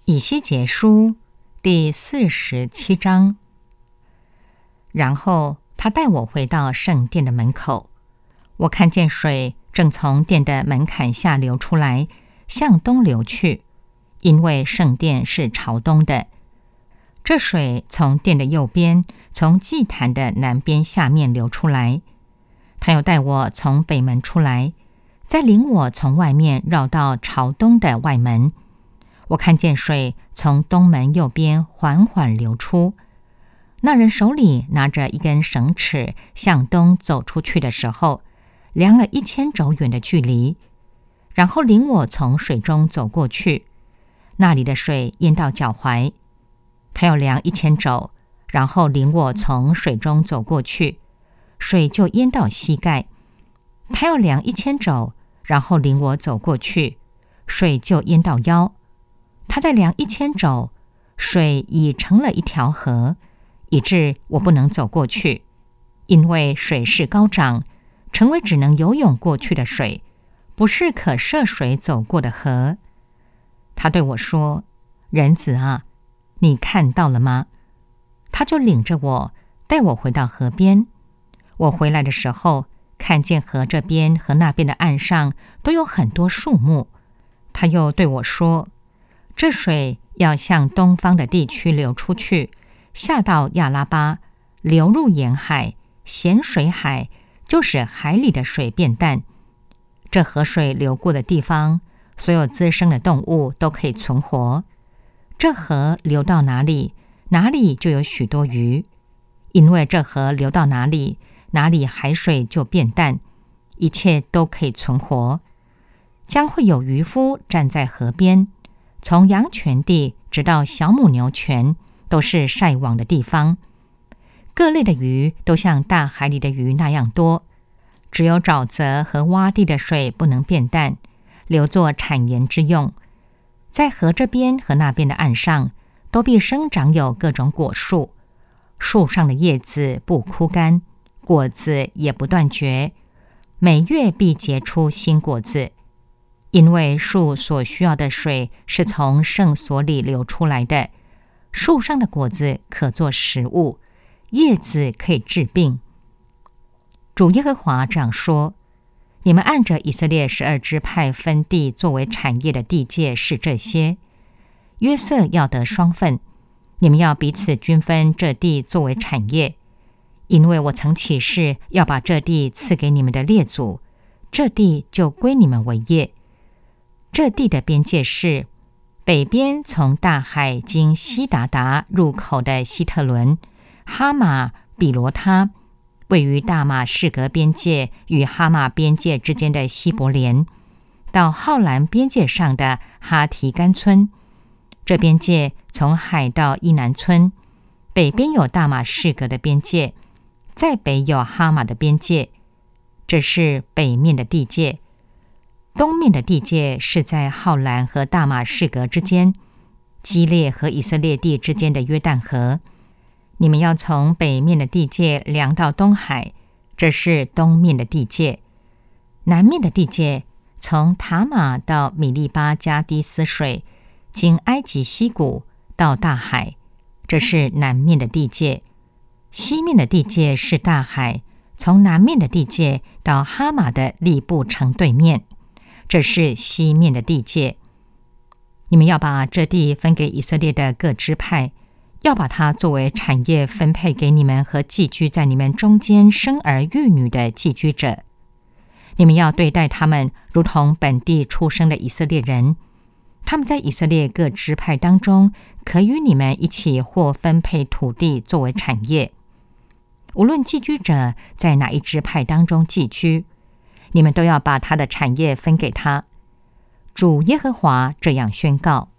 以西结书第47章。然后他带我回到圣殿的门口，我看见水正从殿的门槛下流出来，向东流去，因为圣殿是朝东的。这水从殿的右边，从祭坛的南边下面流出来。他又带我从北门出来，再领我从外面绕到朝东的外门。我看见水从东门右边缓缓流出，那人手里拿着一根绳尺，向东走出去的时候，量了1000肘远的距离，然后领我从水中走过去，那里的水淹到脚踝。他又量1000肘，然后领我从水中走过去，水就淹到膝盖。他又量1000肘，然后领我走过去，水就淹到腰。他再量1000肘，水已成了一条河，以致我不能走过去，因为水势高涨，成为只能游泳过去的水，不是可涉水走过的河。他对我说：“人子啊，你看到了吗？”他就领着我，带我回到河边。我回来的时候，看见河这边和那边的岸上都有很多树木。他又对我说：“这水要向东方的地区流出去，下到亚拉巴，流入沿海，咸水海，就使海里的水变淡。这河水流过的地方，所有滋生的动物都可以存活。这河流到哪里，哪里就有许多鱼，因为这河流到哪里，哪里海水就变淡，一切都可以存活。将会有渔夫站在河边，从羊圈地直到小母牛圈，都是晒网的地方。各类的鱼都像大海里的鱼那样多，只有沼泽和洼地的水不能变淡，留作产盐之用。在河这边和那边的岸上，都必生长有各种果树，树上的叶子不枯干，果子也不断绝，每月必结出新果子。因为树所需要的水是从圣所里流出来的，树上的果子可做食物，叶子可以治病。主耶和华这样说：你们按着以色列12支派分地作为产业的地界是这些。约瑟要得双份，你们要彼此均分这地作为产业，因为我曾起誓要把这地赐给你们的列祖，这地就归你们为业。这地的边界是北边从大海经西达达入口的希特伦、哈马、比罗他，位于大马士革边界与哈马边界之间的希伯莲，到浩兰边界上的哈提干村。这边界从海到伊南村，北边有大马士革的边界，在北有哈马的边界，这是北面的地界。东面的地界是在浩兰和大马士革之间，基列和以色列地之间的约旦河。你们要从北面的地界量到东海，这是东面的地界。南面的地界从塔玛到米利巴加低斯水，经埃及溪谷到大海，这是南面的地界。西面的地界是大海，从南面的地界到哈马的利布城对面，这是西面的地界。你们要把这地分给以色列的各支派，要把它作为产业分配给你们和寄居在你们中间生儿育女的寄居者。你们要对待他们如同本地出生的以色列人，他们在以色列各支派当中，可与你们一起或分配土地作为产业。无论寄居者在哪一支派当中寄居，你们都要把他的产业分给他。主耶和华这样宣告。